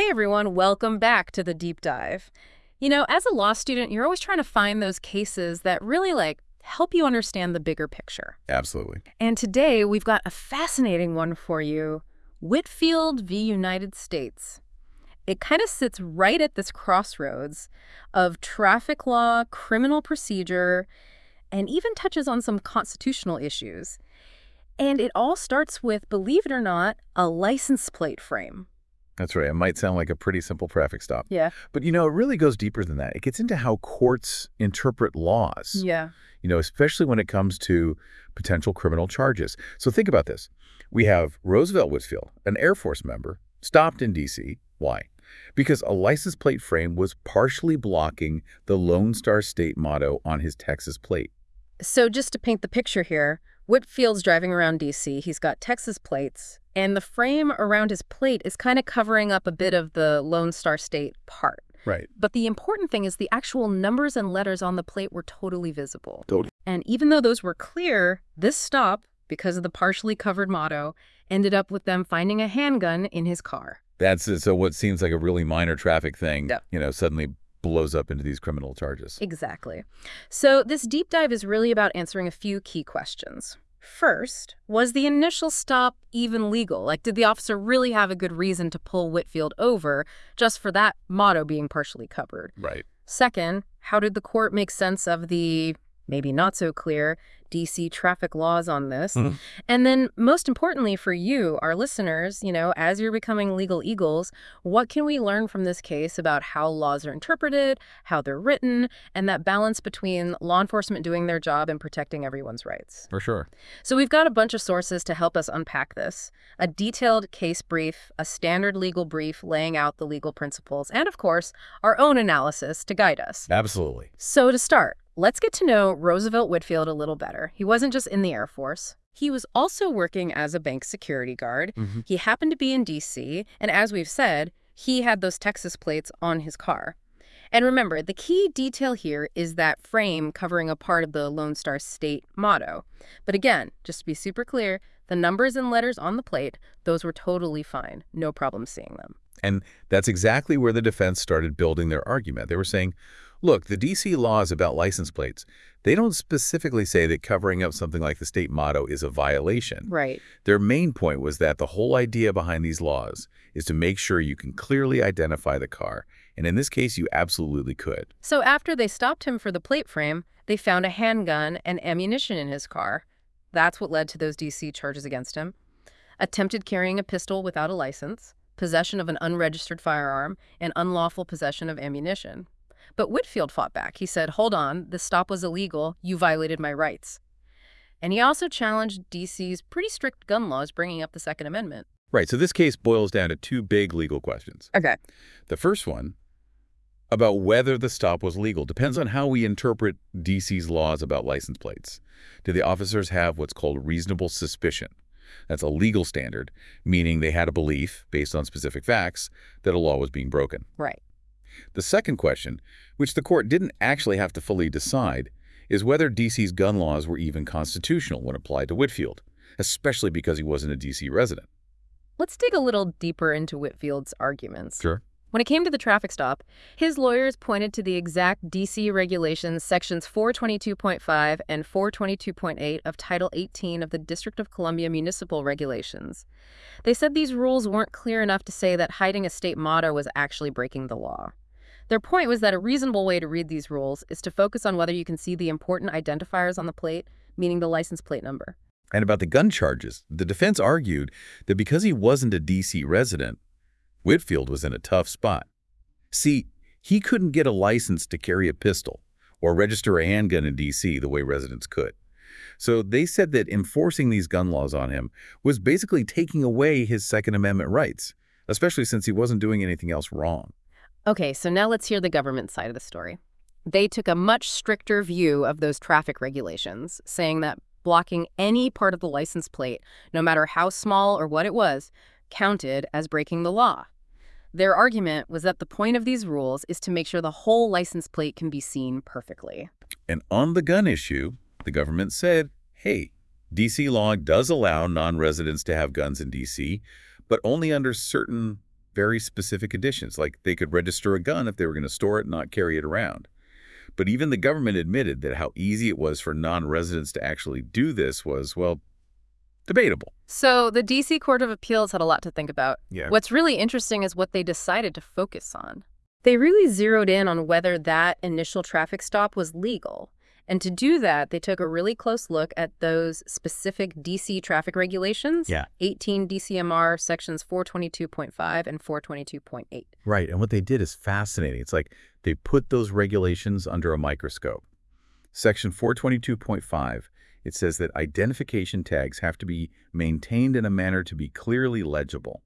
Hey everyone, welcome back to the deep dive. As a law student, you're always trying to find those cases that really help you understand the bigger picture. Absolutely. And today we've got a fascinating one for you, Whitfield v. United States. It kind of sits right at this crossroads of traffic law, criminal procedure, and even touches on some constitutional issues. And it all starts with, believe it or not, a license plate frame. That's right. It might sound like a pretty simple traffic stop. Yeah. But, it really goes deeper than that. It gets into how courts interpret laws. Yeah. Especially when it comes to potential criminal charges. So think about this. We have Roosevelt Whitfield, an Air Force member, stopped in D.C. Why? Because a license plate frame was partially blocking the Lone Star State motto on his Texas plate. So just to paint the picture here, Whitfield's driving around D.C. He's got Texas plates, and the frame around his plate is kind of covering up a bit of the Lone Star State part. Right. But the important thing is the actual numbers and letters on the plate were totally visible. Totally. And even though those were clear, this stop, because of the partially covered motto, ended up with them finding a handgun in his car. That's it. So what seems like a really minor traffic thing, Yep. Suddenly blows up into these criminal charges. Exactly. So this deep dive is really about answering a few key questions. First, was the initial stop even legal? Did the officer really have a good reason to pull Whitfield over just for that motto being partially covered? Right. Second, how did the court make sense of the maybe not so clear D.C. traffic laws on this? Mhm. And then most importantly for you, our listeners, as you're becoming legal eagles, what can we learn from this case about how laws are interpreted, how they're written, and that balance between law enforcement doing their job and protecting everyone's rights? For sure. So we've got a bunch of sources to help us unpack this. A detailed case brief, a standard legal brief laying out the legal principles, and of course, our own analysis to guide us. Absolutely. So to start, let's get to know Roosevelt Whitfield a little better. He wasn't just in the Air Force. He was also working as a bank security guard. Mhm. He happened to be in D.C., and as we've said, he had those Texas plates on his car. And remember, the key detail here is that frame covering a part of the Lone Star State motto. But again, just to be super clear, the numbers and letters on the plate, those were totally fine. No problem seeing them. And that's exactly where the defense started building their argument. They were saying, look, the D.C. laws about license plates, they don't specifically say that covering up something like the state motto is a violation. Right. Their main point was that the whole idea behind these laws is to make sure you can clearly identify the car. And in this case, you absolutely could. So after they stopped him for the plate frame, they found a handgun and ammunition in his car. That's what led to those D.C. charges against him. Attempted carrying a pistol without a license, possession of an unregistered firearm, and unlawful possession of ammunition. But Whitfield fought back. He said, hold on, this stop was illegal. You violated my rights. And he also challenged D.C.'s pretty strict gun laws, bringing up the Second Amendment. Right, so this case boils down to two big legal questions. Okay. The first one, about whether the stop was legal, depends on how we interpret D.C.'s laws about license plates. Do the officers have what's called reasonable suspicion? That's a legal standard, meaning they had a belief, based on specific facts, that a law was being broken. Right. The second question, which the court didn't actually have to fully decide, is whether D.C.'s gun laws were even constitutional when applied to Whitfield, especially because he wasn't a D.C. resident. Let's dig a little deeper into Whitfield's arguments. Sure. When it came to the traffic stop, his lawyers pointed to the exact D.C. regulations, sections 422.5 and 422.8 of Title 18 of the District of Columbia Municipal Regulations. They said these rules weren't clear enough to say that hiding a state motto was actually breaking the law. Their point was that a reasonable way to read these rules is to focus on whether you can see the important identifiers on the plate, meaning the license plate number. And about the gun charges, the defense argued that because he wasn't a D.C. resident, Whitfield was in a tough spot. See, he couldn't get a license to carry a pistol or register a handgun in D.C. the way residents could. So they said that enforcing these gun laws on him was basically taking away his Second Amendment rights, especially since he wasn't doing anything else wrong. Okay, so now let's hear the government side of the story. They took a much stricter view of those traffic regulations, saying that blocking any part of the license plate, no matter how small or what it was, counted as breaking the law. Their argument was that the point of these rules is to make sure the whole license plate can be seen perfectly. And on the gun issue, the government said, hey, D.C. law does allow non-residents to have guns in D.C., but only under certain very specific conditions, like they could register a gun if they were going to store it and not carry it around. But even the government admitted that how easy it was for non-residents to actually do this was, well, debatable. So the D.C. Court of Appeals had a lot to think about. Yeah. What's really interesting is what they decided to focus on. They really zeroed in on whether that initial traffic stop was legal. And to do that, they took a really close look at those specific D.C. traffic regulations, Yeah. 18 DCMR sections 422.5 and 422.8. Right, and what they did is fascinating. It's like they put those regulations under a microscope. Section 422.5, it says that identification tags have to be maintained in a manner to be clearly legible.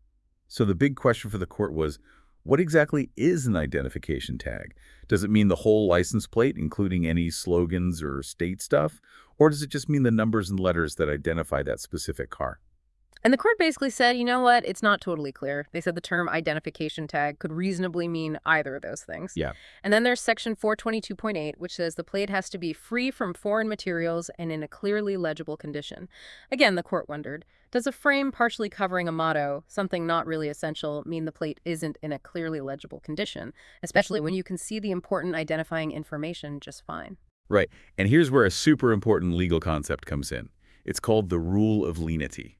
So the big question for the court was, what exactly is an identification tag? Does it mean the whole license plate, including any slogans or state stuff? Or does it just mean the numbers and letters that identify that specific car? And the court basically said, you know what, it's not totally clear. They said the term identification tag could reasonably mean either of those things. Yeah. And then there's section 422.8, which says the plate has to be free from foreign materials and in a clearly legible condition. Again, the court wondered, does a frame partially covering a motto, something not really essential, mean the plate isn't in a clearly legible condition, especially when you can see the important identifying information just fine? Right, and here's where a super important legal concept comes in. It's called the rule of lenity.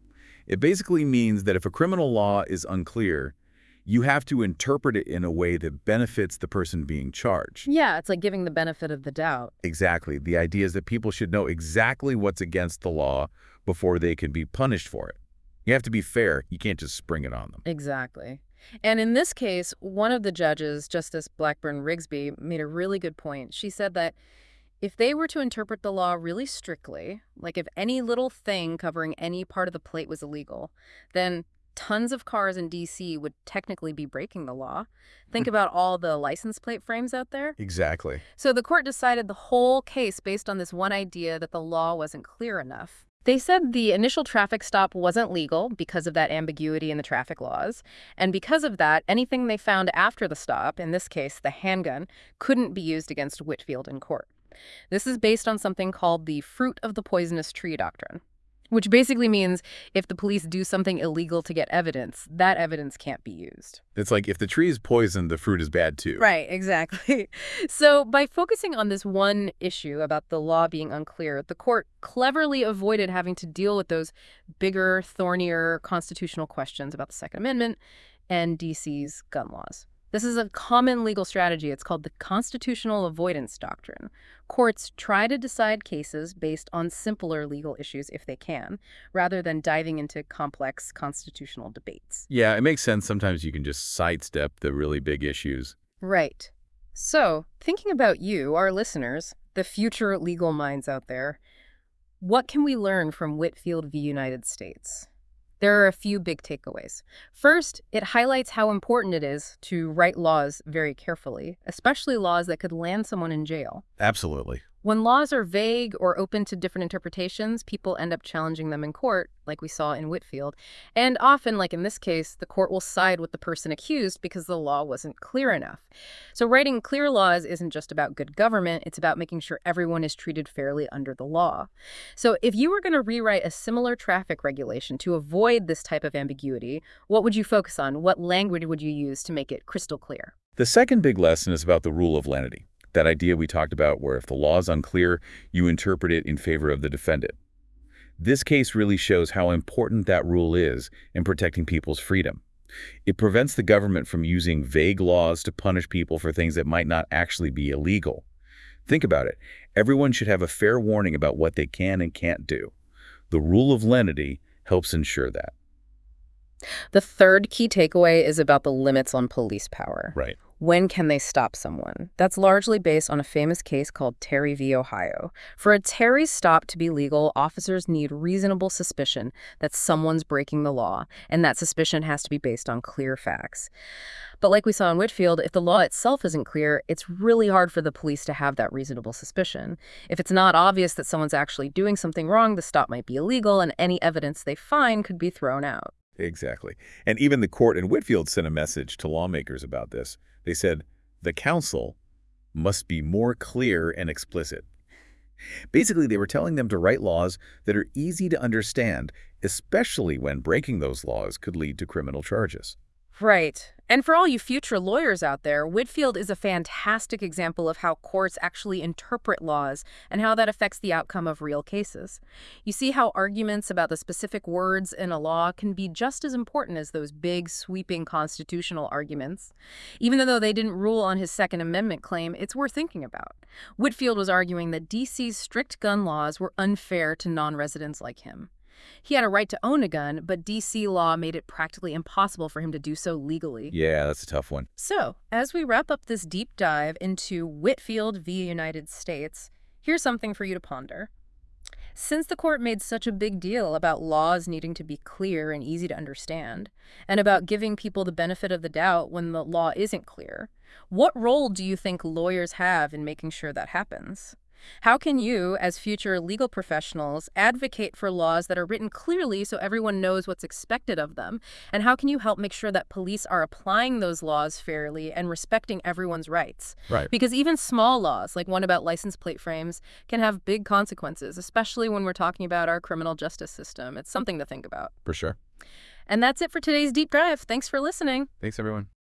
It basically means that if a criminal law is unclear, you have to interpret it in a way that benefits the person being charged. Yeah, it's like giving the benefit of the doubt. Exactly. The idea is that people should know exactly what's against the law before they can be punished for it. You have to be fair. You can't just spring it on them. Exactly. And in this case, one of the judges, Justice Blackburn Rigsby, made a really good point. She said that if they were to interpret the law really strictly, like if any little thing covering any part of the plate was illegal, then tons of cars in D.C. would technically be breaking the law. Think about all the license plate frames out there. Exactly. So the court decided the whole case based on this one idea that the law wasn't clear enough. They said the initial traffic stop wasn't legal because of that ambiguity in the traffic laws. And because of that, anything they found after the stop, in this case, the handgun, couldn't be used against Whitfield in court. This is based on something called the fruit of the poisonous tree doctrine, which basically means if the police do something illegal to get evidence, that evidence can't be used. It's like if the tree is poisoned, the fruit is bad too. Right, exactly. So by focusing on this one issue about the law being unclear, the court cleverly avoided having to deal with those bigger, thornier constitutional questions about the Second Amendment and D.C.'s gun laws. This is a common legal strategy. It's called the constitutional avoidance doctrine. Courts try to decide cases based on simpler legal issues if they can, rather than diving into complex constitutional debates. Yeah, it makes sense. Sometimes you can just sidestep the really big issues. Right. So, thinking about you, our listeners, the future legal minds out there, what can we learn from Whitfield v. United States? There are a few big takeaways. First, it highlights how important it is to write laws very carefully, especially laws that could land someone in jail. Absolutely. When laws are vague or open to different interpretations, people end up challenging them in court, like we saw in Whitfield. And often, like in this case, the court will side with the person accused because the law wasn't clear enough. So writing clear laws isn't just about good government, it's about making sure everyone is treated fairly under the law. So if you were going to rewrite a similar traffic regulation to avoid this type of ambiguity, what would you focus on? What language would you use to make it crystal clear? The second big lesson is about the rule of lenity. That idea we talked about where if the law is unclear, you interpret it in favor of the defendant. This case really shows how important that rule is in protecting people's freedom. It prevents the government from using vague laws to punish people for things that might not actually be illegal. Think about it. Everyone should have a fair warning about what they can and can't do. The rule of lenity helps ensure that. The third key takeaway is about the limits on police power. Right. When can they stop someone? That's largely based on a famous case called Terry v. Ohio. For a Terry stop to be legal, officers need reasonable suspicion that someone's breaking the law, and that suspicion has to be based on clear facts. But like we saw in Whitfield, if the law itself isn't clear, it's really hard for the police to have that reasonable suspicion. If it's not obvious that someone's actually doing something wrong, the stop might be illegal, and any evidence they find could be thrown out. Exactly. And even the court in Whitfield sent a message to lawmakers about this. They said, the council must be more clear and explicit. Basically, they were telling them to write laws that are easy to understand, especially when breaking those laws could lead to criminal charges. Right. And for all you future lawyers out there, Whitfield is a fantastic example of how courts actually interpret laws and how that affects the outcome of real cases. You see how arguments about the specific words in a law can be just as important as those big, sweeping constitutional arguments. Even though they didn't rule on his Second Amendment claim, it's worth thinking about. Whitfield was arguing that D.C.'s strict gun laws were unfair to non-residents like him. He had a right to own a gun, but D.C. law made it practically impossible for him to do so legally. Yeah, that's a tough one. So, as we wrap up this deep dive into Whitfield v. United States, here's something for you to ponder. Since the court made such a big deal about laws needing to be clear and easy to understand, and about giving people the benefit of the doubt when the law isn't clear, what role do you think lawyers have in making sure that happens? How can you, as future legal professionals, advocate for laws that are written clearly so everyone knows what's expected of them? And how can you help make sure that police are applying those laws fairly and respecting everyone's rights? Right. Because even small laws, like one about license plate frames, can have big consequences, especially when we're talking about our criminal justice system. It's something to think about. For sure. And that's it for today's deep dive. Thanks for listening. Thanks, everyone.